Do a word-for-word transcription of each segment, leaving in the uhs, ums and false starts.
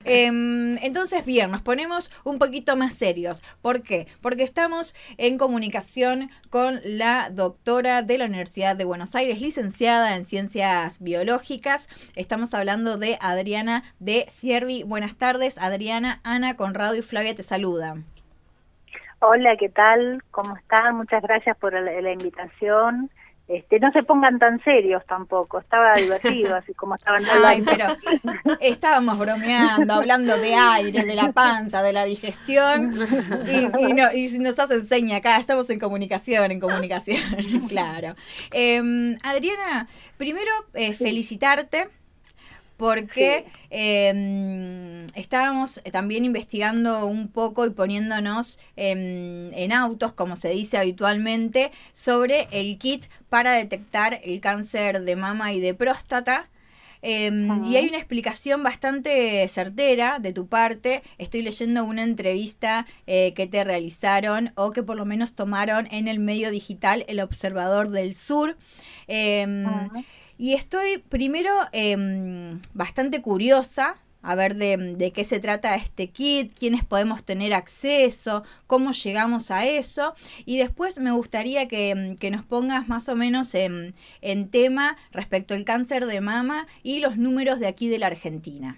Eh, entonces, bien, nos ponemos un poquito más serios. ¿Por qué? Porque estamos en comunicación con la doctora de la Universidad de Buenos Aires, licenciada en Ciencias Biológicas. Estamos hablando de Adriana de Siervi. Buenas tardes, Adriana. Ana, Conrado y Flavia te saludan. Hola, ¿qué tal? ¿Cómo están? Muchas gracias por la, la invitación. Este, no se pongan tan serios tampoco, estaba divertido, así como estaban hablando. Ay, pero estábamos bromeando, hablando de aire, de la panza, de la digestión, y, y, no, y nos hacen seña acá, estamos en comunicación, en comunicación, claro. Eh, Adriana, primero eh, felicitarte, porque sí. eh, estábamos también investigando un poco y poniéndonos en, en autos, como se dice habitualmente, sobre el kit para detectar el cáncer de mama y de próstata. Eh, uh-huh. Y hay una explicación bastante certera de tu parte. Estoy leyendo una entrevista eh, que te realizaron o que por lo menos tomaron en el medio digital El Observador del Sur. Eh, uh-huh. Y estoy primero eh, bastante curiosa a ver de, de qué se trata este kit, quiénes podemos tener acceso, cómo llegamos a eso. Y después me gustaría que, que nos pongas más o menos en, en tema respecto al cáncer de mama y los números de aquí de la Argentina.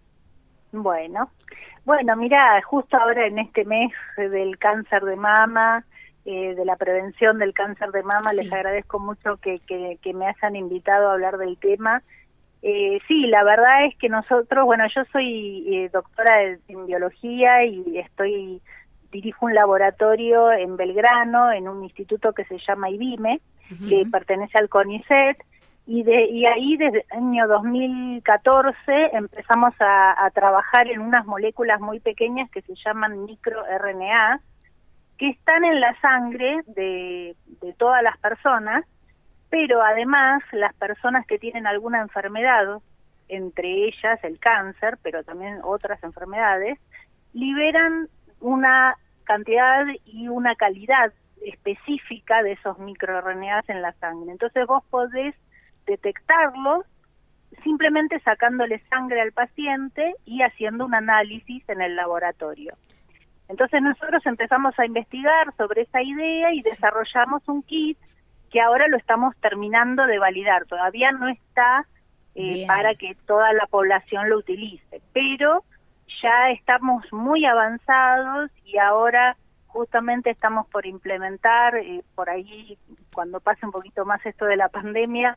Bueno, bueno, mira, justo ahora en este mes del cáncer de mama, Eh, de la prevención del cáncer de mama, sí. Les agradezco mucho que, que, que me hayan invitado a hablar del tema. Eh, sí, la verdad es que nosotros, bueno, yo soy eh, doctora en biología y estoy dirijo un laboratorio en Belgrano, en un instituto que se llama IBIME, uh-huh. que pertenece al CONICET, y, de, y ahí desde el año dos mil catorce empezamos a, a trabajar en unas moléculas muy pequeñas que se llaman microRNA, que están en la sangre de, de todas las personas, pero además las personas que tienen alguna enfermedad, entre ellas el cáncer, pero también otras enfermedades, liberan una cantidad y una calidad específica de esos microRNAs en la sangre. Entonces vos podés detectarlos simplemente sacándole sangre al paciente y haciendo un análisis en el laboratorio. Entonces nosotros empezamos a investigar sobre esa idea y desarrollamos un kit que ahora lo estamos terminando de validar. Todavía no está eh, para que toda la población lo utilice, pero ya estamos muy avanzados y ahora justamente estamos por implementar, eh, por ahí cuando pase un poquito más esto de la pandemia,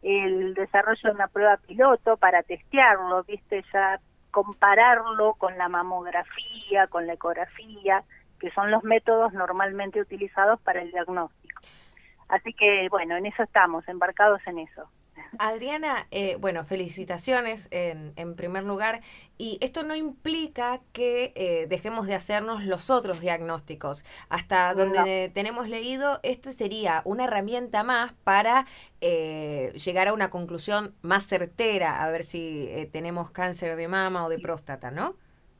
el desarrollo de una prueba piloto para testearlo, viste, ya compararlo con la mamografía, con la ecografía, que son los métodos normalmente utilizados para el diagnóstico. Así que, bueno, en eso estamos, embarcados en eso. Adriana, eh, bueno, felicitaciones en, en primer lugar. Y esto no implica que eh, dejemos de hacernos los otros diagnósticos. Hasta donde no. tenemos leído, esto sería una herramienta más para eh, llegar a una conclusión más certera, a ver si eh, tenemos cáncer de mama o de próstata, ¿no?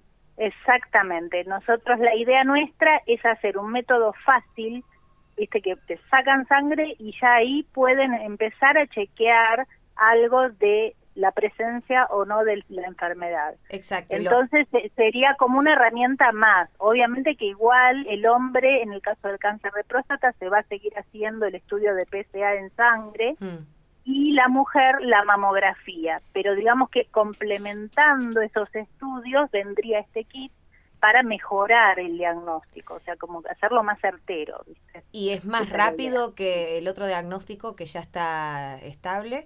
Exactamente. Nosotros, la idea nuestra es hacer un método fácil, viste, que te sacan sangre y ya ahí pueden empezar a chequear algo de la presencia o no de la enfermedad. Exacto. Entonces lo... sería como una herramienta más. Obviamente que igual el hombre, en el caso del cáncer de próstata, se va a seguir haciendo el estudio de P S A en sangre, mm. y la mujer la mamografía. Pero digamos que complementando esos estudios vendría este kit para mejorar el diagnóstico, o sea, como hacerlo más certero, ¿viste? ¿Y es más Esa rápido idea. que el otro diagnóstico que ya está estable?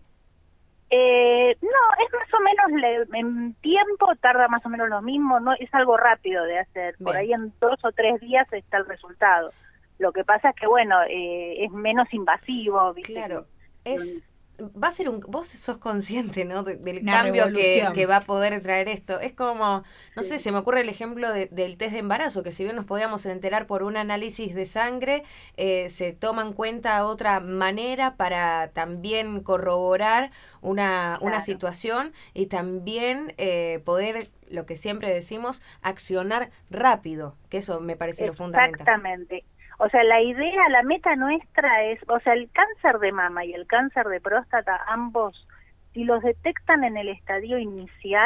Eh, no, es más o menos, le, en tiempo tarda más o menos lo mismo, no es algo rápido de hacer, Bien. Por ahí en dos o tres días está el resultado. Lo que pasa es que, bueno, eh, es menos invasivo, ¿viste? Claro, es... Va a ser un... Vos sos consciente, ¿no? De, del Una cambio que, que va a poder traer esto. Es como, no sí. sé, se me ocurre el ejemplo de, del test de embarazo, que si bien nos podíamos enterar por un análisis de sangre, eh, se toma en cuenta otra manera para también corroborar una, claro. una situación y también eh, poder, lo que siempre decimos, accionar rápido, que eso me parece lo fundamental. Exactamente. O sea, la idea, la meta nuestra es, o sea, el cáncer de mama y el cáncer de próstata, ambos, si los detectan en el estadio inicial,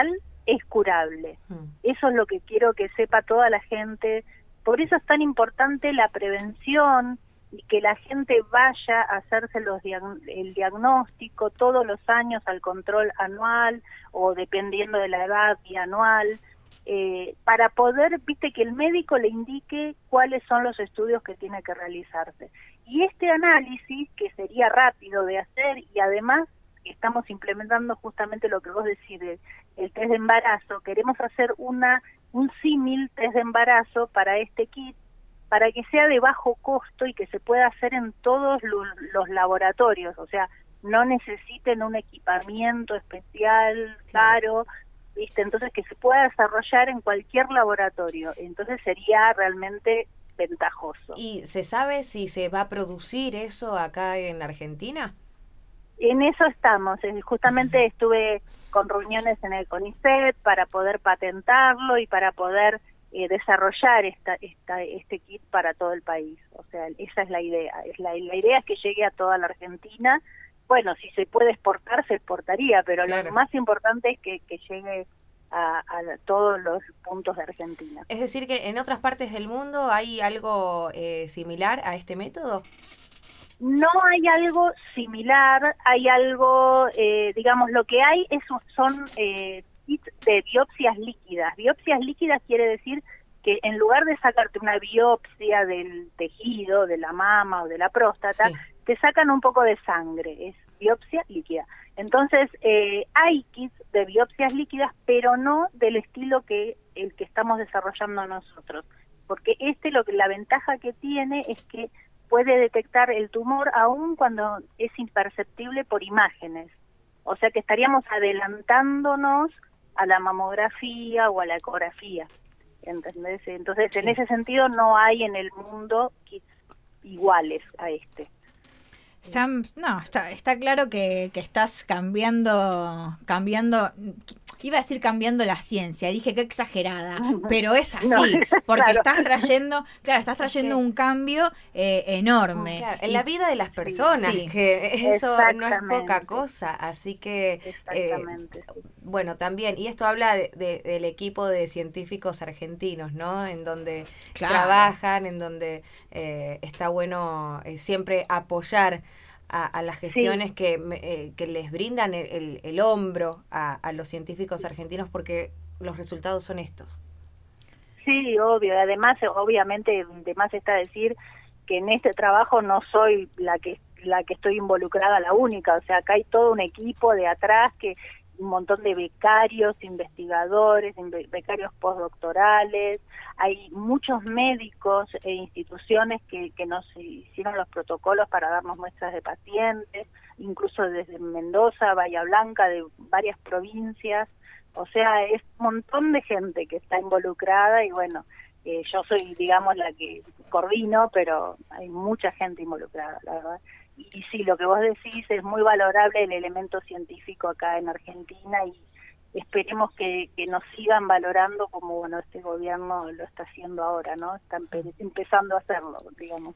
es curable. Mm. Eso es lo que quiero que sepa toda la gente. Por eso es tan importante la prevención y que la gente vaya a hacerse los diag- el diagnóstico todos los años al control anual o dependiendo de la edad bianual, eh, para poder, viste, que el médico le indique cuáles son los estudios que tiene que realizarse. Y este análisis, que sería rápido de hacer y además estamos implementando justamente lo que vos decís, el, el test de embarazo, queremos hacer una un símil test de embarazo para este kit, para que sea de bajo costo y que se pueda hacer en todos lo, los laboratorios, o sea, no necesiten un equipamiento especial, caro, ¿viste? Entonces que se pueda desarrollar en cualquier laboratorio, entonces sería realmente ventajoso. ¿Y se sabe si se va a producir eso acá en Argentina? En eso estamos, justamente estuve con reuniones en el CONICET para poder patentarlo y para poder eh, desarrollar esta, esta, este kit para todo el país. O sea, esa es la idea. Es la, la idea es que llegue a toda la Argentina. Bueno, si se puede exportar, se exportaría, pero claro, lo más importante es que, que llegue a, a todos los puntos de Argentina. Es decir, que en otras partes del mundo hay algo eh, similar a este método. No hay algo similar, hay algo, eh, digamos, lo que hay es, son eh, kits de biopsias líquidas. Biopsias líquidas quiere decir que en lugar de sacarte una biopsia del tejido, de la mama o de la próstata, sí, te sacan un poco de sangre, es biopsia líquida. Entonces, eh, hay kits de biopsias líquidas, pero no del estilo que el que estamos desarrollando nosotros. Porque este, lo que la ventaja que tiene es que puede detectar el tumor aún cuando es imperceptible por imágenes. O sea que estaríamos adelantándonos a la mamografía o a la ecografía. ¿Entendés? Entonces, sí, en ese sentido no hay en el mundo kits iguales a este. Está, no, está, está claro que, que estás cambiando, cambiando, iba a decir cambiando la ciencia, dije qué exagerada, pero es así, no, porque claro, estás trayendo, claro, estás trayendo un cambio eh, enorme. Claro, en y, la vida de las personas, sí, que eso no es poca cosa, así que, eh, bueno, también, y esto habla de, de, del equipo de científicos argentinos, ¿no? En donde claro, trabajan, en donde eh, está bueno eh, siempre apoyar A, a las gestiones sí, que, eh, que les brindan el, el, el hombro a, a los científicos argentinos, porque los resultados son estos. Sí, obvio. Además, obviamente, además está decir que en este trabajo no soy la que la que estoy involucrada, la única. O sea, acá hay todo un equipo de atrás, que un montón de becarios, investigadores, becarios postdoctorales, hay muchos médicos e instituciones que, que nos hicieron los protocolos para darnos muestras de pacientes, incluso desde Mendoza, Bahía Blanca, de varias provincias. O sea, es un montón de gente que está involucrada y bueno, eh, yo soy, digamos, la que coordino, pero hay mucha gente involucrada, la verdad. Y sí, lo que vos decís es muy valorable el elemento científico acá en Argentina y esperemos que, que nos sigan valorando como bueno este gobierno lo está haciendo ahora, ¿no? Están empezando a hacerlo, digamos.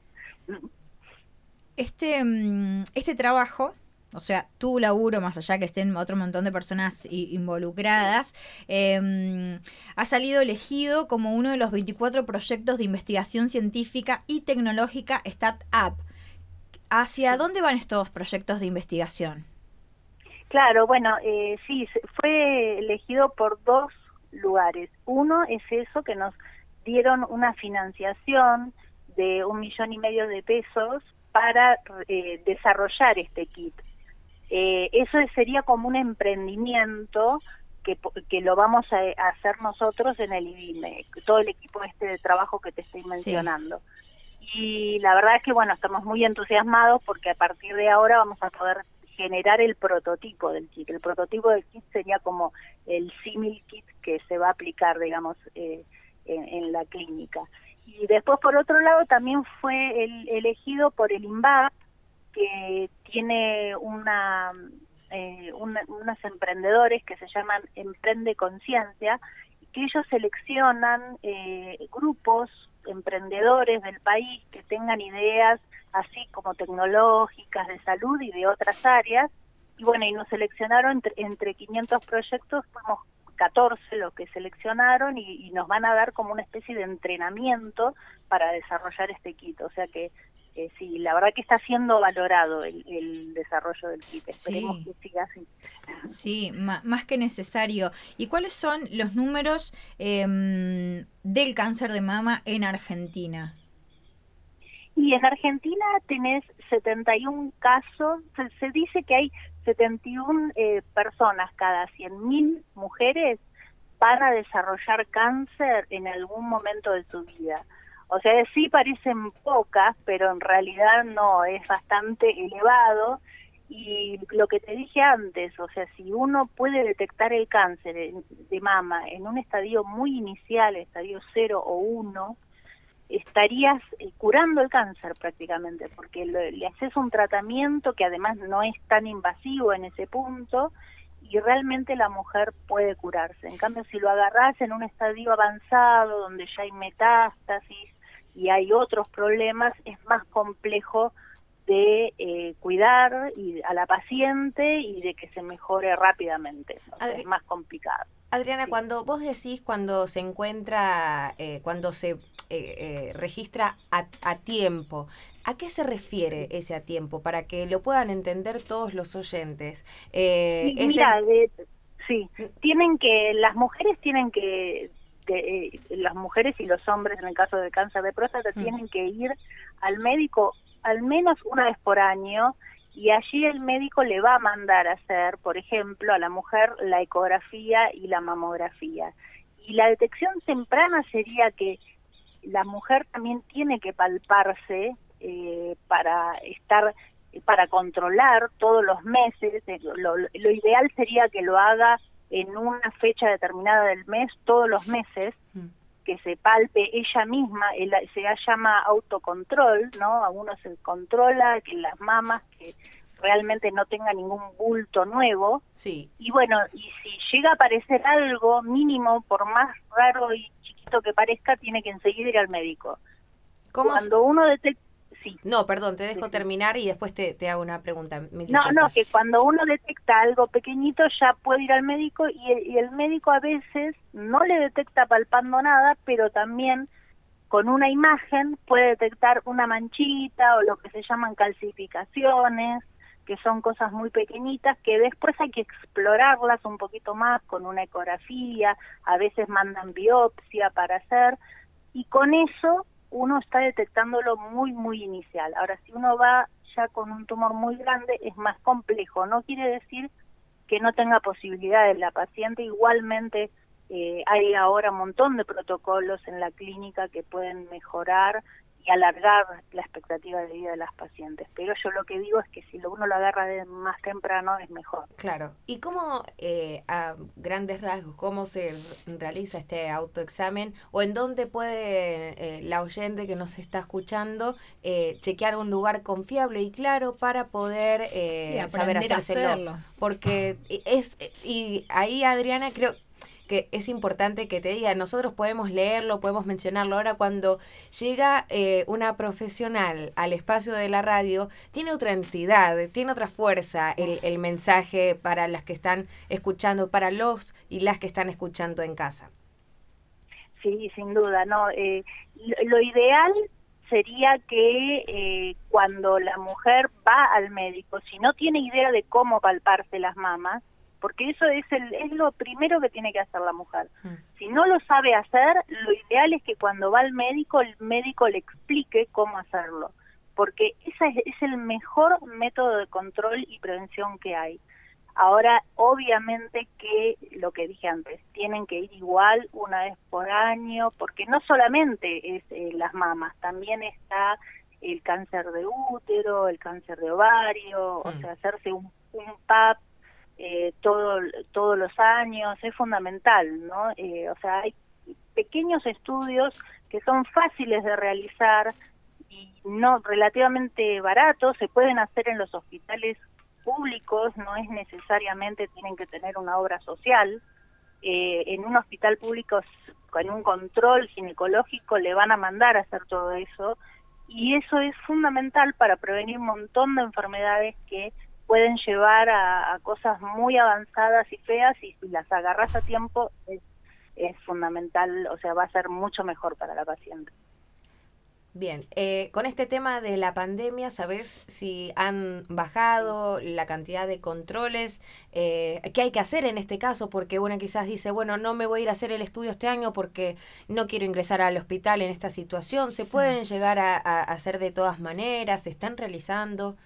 Este, este trabajo, o sea, tu laburo, más allá que estén otro montón de personas involucradas, eh, ha salido elegido como uno de los veinticuatro proyectos de investigación científica y tecnológica Startup. ¿Hacia dónde van estos proyectos de investigación? Claro, bueno, eh, sí, fue elegido por dos lugares. Uno es eso, que nos dieron una financiación de un millón y medio de pesos para eh, desarrollar este kit. Eh, eso sería como un emprendimiento que, que lo vamos a, a hacer nosotros en el I B I M E, todo el equipo este de trabajo que te estoy mencionando. Sí. Y la verdad es que, bueno, estamos muy entusiasmados porque a partir de ahora vamos a poder generar el prototipo del kit. El prototipo del kit sería como el símil kit que se va a aplicar, digamos, eh, en, en la clínica. Y después, por otro lado, también fue el, elegido por el INVAP, que tiene una, eh, una unos emprendedores que se llaman Emprende Conciencia, que ellos seleccionan eh, grupos emprendedores del país que tengan ideas así como tecnológicas, de salud y de otras áreas, y bueno, y nos seleccionaron entre, entre quinientos proyectos, fuimos catorce los que seleccionaron y, y nos van a dar como una especie de entrenamiento para desarrollar este kit, o sea que eh, sí, la verdad que está siendo valorado el, el desarrollo del kit, esperemos sí. que siga así. Sí, más que necesario. ¿Y cuáles son los números eh, del cáncer de mama en Argentina? Y en Argentina tenés setenta y uno casos, se, se dice que hay setenta y una eh, personas cada cien mil mujeres van a desarrollar cáncer en algún momento de su vida. O sea, sí parecen pocas, pero en realidad no, es bastante elevado. Y lo que te dije antes, o sea, si uno puede detectar el cáncer de mama en un estadio muy inicial, estadio cero o uno, estarías curando el cáncer prácticamente, porque le, le haces un tratamiento que además no es tan invasivo en ese punto y realmente la mujer puede curarse. En cambio, si lo agarrás en un estadio avanzado donde ya hay metástasis y hay otros problemas, es más complejo de eh, cuidar y a la paciente y de que se mejore rápidamente. O sea, es más complicado. Adriana, sí. Cuando vos decís cuando se encuentra, eh, cuando se eh, eh, registra a, a tiempo, ¿a qué se refiere ese a tiempo? Para que lo puedan entender todos los oyentes. Eh, sí, mira, el... de, sí, tienen que, las mujeres tienen que, de, eh, las mujeres y los hombres en el caso del cáncer de próstata mm. tienen que ir al médico al menos una vez por año, y allí el médico le va a mandar a hacer, por ejemplo, a la mujer la ecografía y la mamografía. Y la detección temprana sería que la mujer también tiene que palparse eh, para estar, para controlar todos los meses. Lo, lo ideal sería que lo haga en una fecha determinada del mes, todos los meses, mm. que se palpe ella misma, el, se llama autocontrol, ¿no? A uno se controla que las mamas, que realmente no tenga ningún bulto nuevo. Sí. Y bueno, y si llega a aparecer algo mínimo, por más raro y chiquito que parezca, tiene que enseguida ir al médico. ¿Cómo Cuando se... uno detecta... Sí. No, perdón, te dejo sí, terminar y después te, te hago una pregunta. No, no, que cuando uno detecta algo pequeñito ya puede ir al médico y el, y el médico a veces no le detecta palpando nada, pero también con una imagen puede detectar una manchita o lo que se llaman calcificaciones, que son cosas muy pequeñitas que después hay que explorarlas un poquito más con una ecografía, a veces mandan biopsia para hacer, y con eso uno está detectándolo muy, muy inicial. Ahora, si uno va ya con un tumor muy grande, es más complejo. No quiere decir que no tenga posibilidades. La paciente igualmente, eh, hay ahora un montón de protocolos en la clínica que pueden mejorar y alargar la expectativa de vida de las pacientes. Pero yo lo que digo es que si uno lo agarra de más temprano es mejor. Claro. ¿Y cómo, eh, a grandes rasgos, cómo se realiza este autoexamen o en dónde puede eh, la oyente que nos está escuchando eh, chequear un lugar confiable y claro para poder eh, sí, saber hacérselo? Hacerlo. Porque es, y ahí, Adriana, creo que es importante que te diga, nosotros podemos leerlo, podemos mencionarlo. Ahora cuando llega eh, una profesional al espacio de la radio, tiene otra entidad, tiene otra fuerza el, el mensaje para las que están escuchando, para los y las que están escuchando en casa. Sí, sin duda, no. Eh, lo, lo ideal sería que eh, cuando la mujer va al médico, si no tiene idea de cómo palparse las mamas, porque eso es, el, es lo primero que tiene que hacer la mujer. Mm. Si no lo sabe hacer, lo ideal es que cuando va al médico, el médico le explique cómo hacerlo, porque ese es, es el mejor método de control y prevención que hay. Ahora, obviamente que, lo que dije antes, tienen que ir igual una vez por año, porque no solamente es eh, las mamas, también está el cáncer de útero, el cáncer de ovario, mm. o sea, hacerse un, un P A P, Eh, todo, todos los años, es fundamental, ¿no? Eh, o sea, hay pequeños estudios que son fáciles de realizar y no relativamente baratos, se pueden hacer en los hospitales públicos, no es necesariamente tienen que tener una obra social. Eh, en un hospital público con un control ginecológico le van a mandar a hacer todo eso, y eso es fundamental para prevenir un montón de enfermedades que pueden llevar a, a cosas muy avanzadas y feas, y si las agarras a tiempo es, es fundamental, o sea, va a ser mucho mejor para la paciente. Bien, eh, con este tema de la pandemia, ¿sabés si han bajado la cantidad de controles? Eh, ¿Qué hay que hacer en este caso? Porque uno quizás dice, bueno, no me voy a ir a hacer el estudio este año porque no quiero ingresar al hospital en esta situación. ¿Se sí. pueden llegar a, a hacer de todas maneras? ¿Se están realizando?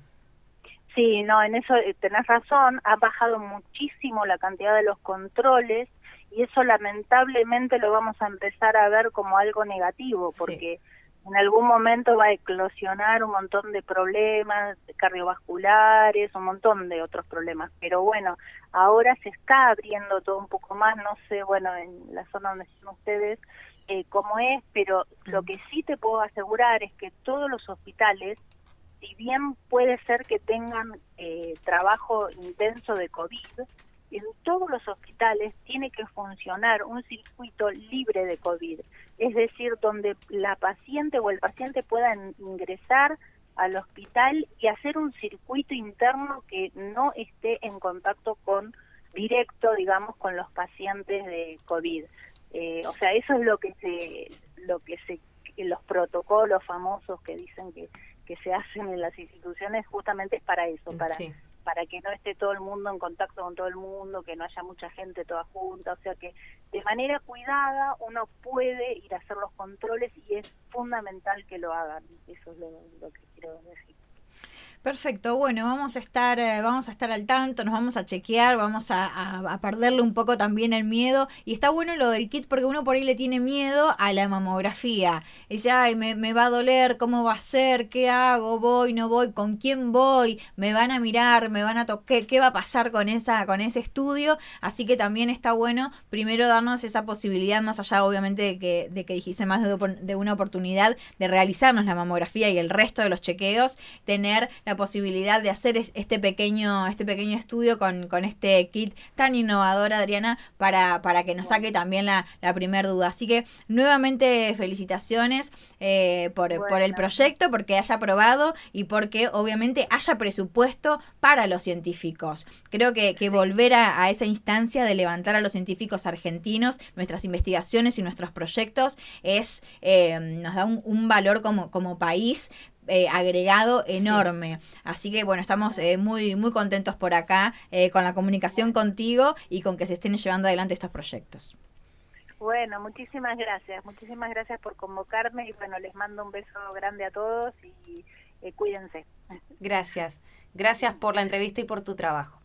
Sí, no, en eso tenés razón, ha bajado muchísimo la cantidad de los controles y eso lamentablemente lo vamos a empezar a ver como algo negativo, porque sí. en algún momento va a eclosionar un montón de problemas cardiovasculares, un montón de otros problemas, pero bueno, ahora se está abriendo todo un poco más, no sé, bueno, en la zona donde están ustedes eh, cómo es, pero lo que sí te puedo asegurar es que todos los hospitales, si bien puede ser que tengan eh, trabajo intenso de COVID, en todos los hospitales tiene que funcionar un circuito libre de COVID, es decir, donde la paciente o el paciente puedan ingresar al hospital y hacer un circuito interno que no esté en contacto con directo, digamos, con los pacientes de COVID. Eh, o sea, eso es lo que se, lo que se, los protocolos famosos que dicen que que se hacen en las instituciones justamente es para eso, para sí. para que no esté todo el mundo en contacto con todo el mundo, que no haya mucha gente toda junta, o sea que de manera cuidada uno puede ir a hacer los controles y es fundamental que lo hagan, eso es lo, lo que quiero decir. Perfecto, bueno, vamos a estar eh, vamos a estar al tanto, nos vamos a chequear, vamos a, a, a perderle un poco también el miedo. Y está bueno lo del kit porque uno por ahí le tiene miedo a la mamografía. Y dice, ay, me, me va a doler, ¿cómo va a ser? ¿Qué hago? ¿Voy? ¿No voy? ¿Con quién voy? ¿Me van a mirar? ¿Me van a tocar? ¿Qué va a pasar con esa con ese estudio? Así que también está bueno primero darnos esa posibilidad, más allá obviamente de que, de que dijiste más de, de una oportunidad de realizarnos la mamografía y el resto de los chequeos, tener la posibilidad de hacer este pequeño este pequeño estudio con, con este kit tan innovador, Adriana, para, para que nos saque también la, la primer duda. Así que nuevamente felicitaciones eh, por, bueno. por el proyecto, porque haya aprobado y porque obviamente haya presupuesto para los científicos. Creo que, que volver a, a esa instancia de levantar a los científicos argentinos, nuestras investigaciones y nuestros proyectos, es eh, nos da un, un valor como, como país, Eh, agregado enorme. Sí. Así que bueno, estamos eh, muy muy contentos por acá eh, con la comunicación contigo y con que se estén llevando adelante estos proyectos. Bueno, muchísimas gracias, muchísimas gracias por convocarme y bueno, les mando un beso grande a todos y eh, cuídense. Gracias, gracias por la entrevista y por tu trabajo.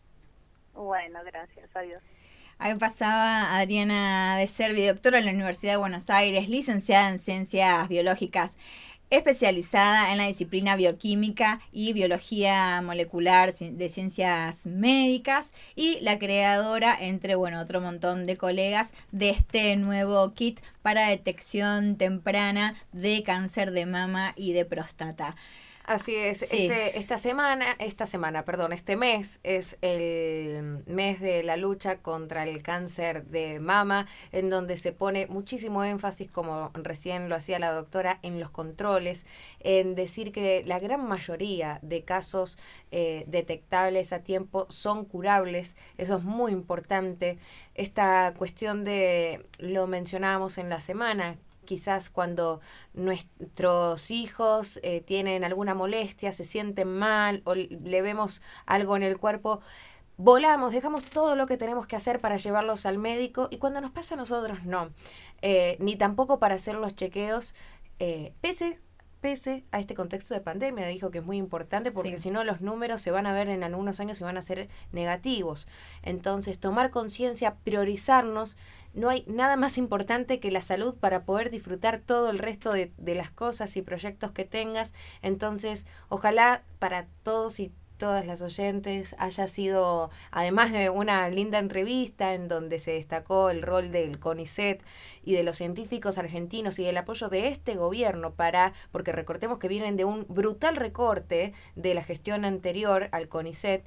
Bueno, gracias, adiós. Ahí pasaba Adriana de Servi, doctora en la Universidad de Buenos Aires, licenciada en Ciencias Biológicas, especializada en la disciplina bioquímica y biología molecular de ciencias médicas y la creadora, entre bueno otro montón de colegas, de este nuevo kit para detección temprana de cáncer de mama y de próstata. Así es, sí. este, esta semana, esta semana, perdón, este mes es el mes de la lucha contra el cáncer de mama, en donde se pone muchísimo énfasis, como recién lo hacía la doctora, en los controles, en decir que la gran mayoría de casos eh, detectables a tiempo son curables. Eso es muy importante. Esta cuestión de, lo mencionábamos en la semana, quizás cuando nuestros hijos eh, tienen alguna molestia, se sienten mal o le vemos algo en el cuerpo, volamos, dejamos todo lo que tenemos que hacer para llevarlos al médico y cuando nos pasa a nosotros no, eh, ni tampoco para hacer los chequeos, eh, pese pese a este contexto de pandemia. Dijo que es muy importante porque sí. si no los números se van a ver en algunos años y van a ser negativos. Entonces, tomar conciencia, priorizarnos. No hay nada más importante que la salud para poder disfrutar todo el resto de, de las cosas y proyectos que tengas. Entonces, ojalá para todos y todas las oyentes haya sido, además de una linda entrevista en donde se destacó el rol del CONICET y de los científicos argentinos y del apoyo de este gobierno para, porque recordemos que vienen de un brutal recorte de la gestión anterior al CONICET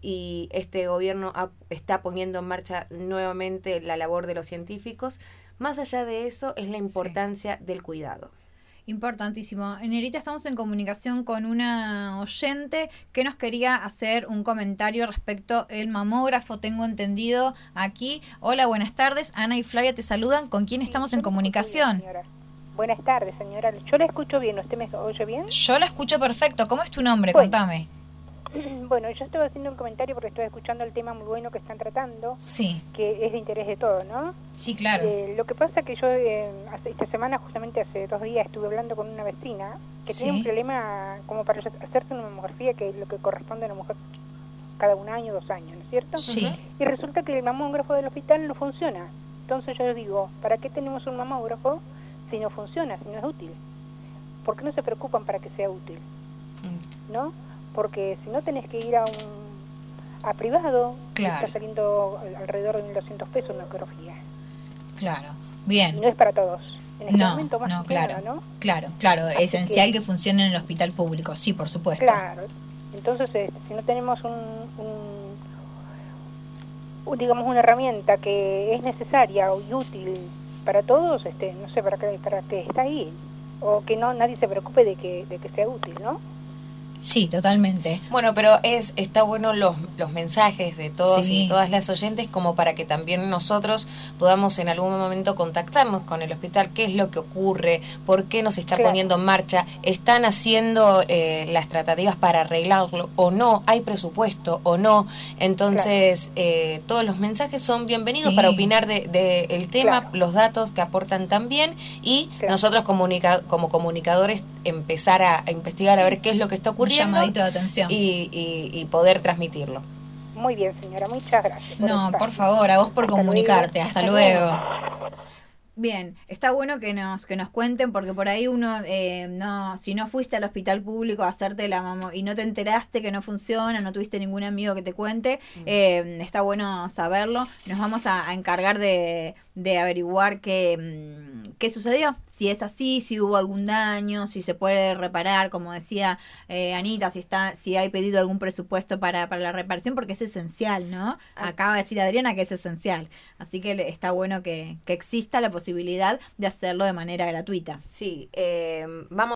y este gobierno ha, está poniendo en marcha nuevamente la labor de los científicos. Más allá de eso es la importancia sí. del cuidado. Importantísimo. Nerita, estamos en comunicación con una oyente que nos quería hacer un comentario respecto al mamógrafo, tengo entendido aquí. Hola, buenas tardes. Ana y Flavia te saludan. ¿Con quién estamos en comunicación? Bien, buenas tardes, señora. Yo la escucho bien. ¿Usted me oye bien? Yo la escucho perfecto. ¿Cómo es tu nombre? Bueno. Contame. Bueno, yo estoy haciendo un comentario porque estoy escuchando el tema muy bueno que están tratando, sí, que es de interés de todos, ¿no? Sí, claro. Eh, lo que pasa es que yo eh, hace, esta semana, justamente hace dos días, estuve hablando con una vecina que sí. tiene un problema como para hacerse una mamografía, que es lo que corresponde a una mujer cada un año, dos años, ¿no es cierto? Sí. Y resulta que el mamógrafo del hospital no funciona. Entonces yo digo, ¿para qué tenemos un mamógrafo si no funciona, si no es útil? ¿Por qué no se preocupan para que sea útil? ¿No? Porque si no tenés que ir a un a privado, claro, está saliendo alrededor de mil doscientos pesos una ecografía. Claro, bien. Y no es para todos. En este no, momento más no, que claro, nada, ¿no? Claro, claro, es esencial que, que funcione en el hospital público, sí, por supuesto. Claro, entonces eh, si no tenemos un, un, un, digamos, una herramienta que es necesaria y útil para todos, este, no sé, para qué, para qué está ahí, o que no nadie se preocupe de que, de que sea útil, ¿no? Sí, totalmente. Bueno, pero es está bueno los, los mensajes de todos sí. y todas las oyentes como para que también nosotros podamos en algún momento contactarnos con el hospital, qué es lo que ocurre, por qué nos está claro. poniendo en marcha, están haciendo eh, las tratativas para arreglarlo o no, hay presupuesto o no. Entonces, claro. eh, todos los mensajes son bienvenidos sí. para opinar de, de el tema, claro. los datos que aportan también y claro. nosotros comunica como comunicadores empezar a, a investigar sí. a ver qué es lo que está ocurriendo. Un llamadito de atención. Y, y, y poder transmitirlo. Muy bien, señora, muchas gracias. Por no, estar. por favor, a vos por Hasta comunicarte. Luego. Hasta, Hasta luego. luego. Bien, está bueno que nos que nos cuenten porque por ahí uno eh, no si no fuiste al hospital público a hacerte la mamo y no te enteraste que no funciona, no tuviste ningún amigo que te cuente, mm. eh, está bueno saberlo. Nos vamos a, a encargar de, de averiguar qué, qué sucedió, si es así, si hubo algún daño, si se puede reparar, como decía eh, Anita, si está si hay pedido algún presupuesto para, para la reparación, porque es esencial, ¿no? Así. Acaba de decir Adriana que es esencial, así que está bueno que, que exista la posibilidad de hacerlo de manera gratuita. Sí, eh, vamos